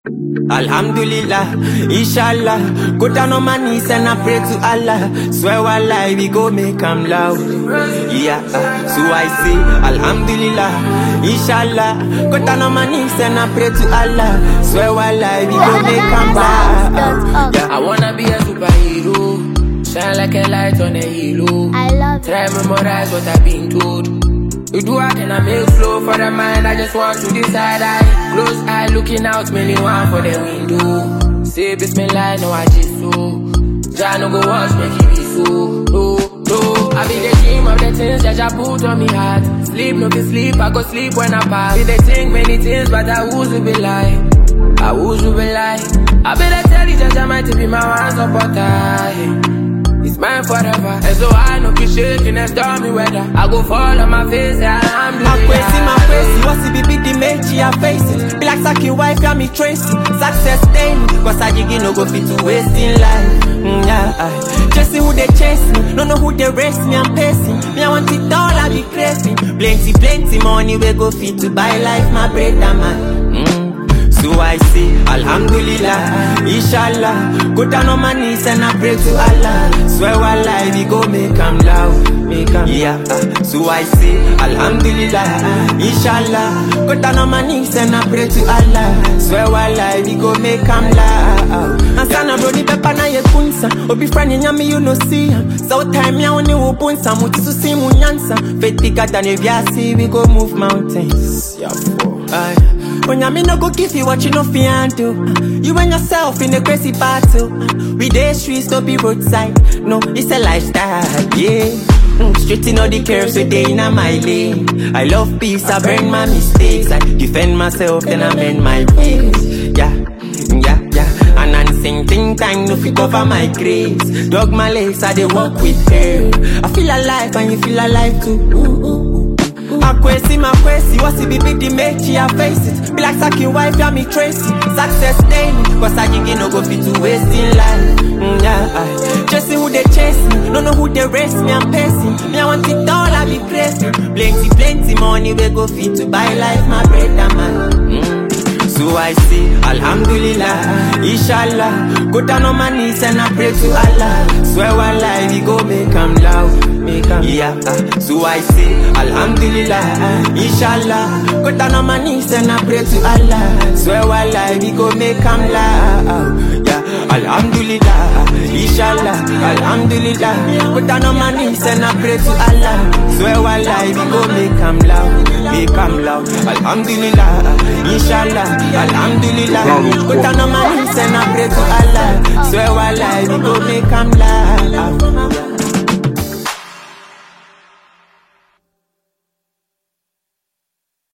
Alhamdulillah, Inshallah. Go down on my knees and I pray to Allah. Swear wallahi we go make 'em loud. Yeah, so I say Alhamdulillah, Inshallah. Go down on my knees and I pray to Allah. Swear wallahi we go make 'em loud. Yeah. I wanna be a superhero, shine like a light on a halo. I love Try memorize what I've been told. You do what and I make flow for the mind. I just want to decide. I close eye looking out, mainly one for the window. Say Bismillah, no I just so. Jah no go watch, make it be so. No, I be the dream of the things that Jah put on me heart. Sleep, no be sleep, I go sleep when I pass. Be they think many things, but I who's to be lie. I who's to be lie. I better tell you Jah might be my one supporter. It's mine forever, and so I know be shaking and stormy weather. I go fall on my face, and I'm my face, what's the big dimension I face it? Be like Saki wife, yeah, me Tracy. Success daily, cause I jiggy no go fit to wasting life. Just see who they chase me, don't know who they race me, I'm pacing. Me, I want it all, I be crazy. Plenty money, we go fit to buy life, my brother, man. So I say, Alhamdulillah, Inshallah. Go down on my knees and I pray to Allah. Swear wallahi we go make 'em loud, make 'em. Yeah, so I say, Alhamdulillah, Inshallah. Go down on my knees and I pray to Allah. Swear wallahi we go make 'em loud. And sana brody pepper na ye kunsa. Obi friend nyami you no see. So time ya oni upunsa. Muti su si munyansa. Faith bigger than if ya see we go move mountains. Yeah, when I no go give you what you know fear do. You and yourself in a crazy battle. We day streets, don't be roadside. No, it's a lifestyle, yeah. Straight in all the curves, so they in my lane. I love peace, I burn my mistakes. I defend myself, then I mend my ways. Yeah. And I'm sing think time, no fit cover my grace. Dog my legs, I they walk with her. I feel alive and you feel alive too. My question, what's the big dimension I face it? Be like Saki wife, yeah, me Tracy. Success daily, cause I jiggy no go fit to wasting life. Just see who they chase me, don't know who they race me, I'm pacing. Me, I want it all, I be crazy. Plenty money, we go fit to buy life, my brother, man. So I say, Alhamdulillah, Inshallah. Go down on my knees and I pray to Allah. Swear wallahi we go make 'em loud, make 'em. Yeah, so I say, Alhamdulillah, Inshallah. Go down on my knees and I pray to Allah. Swear wallahi we go make 'em loud. Yeah, Alhamdulillah, Inshallah, Alhamdulillah. Go down on my knees and I pray to Allah. Swear wallahi we go make 'em loud, make 'em loud. Alhamdulillah, Inshallah. Alhamdulillah, go down on my knees and I pray to Allah. Swear wallahi we go make 'em laugh.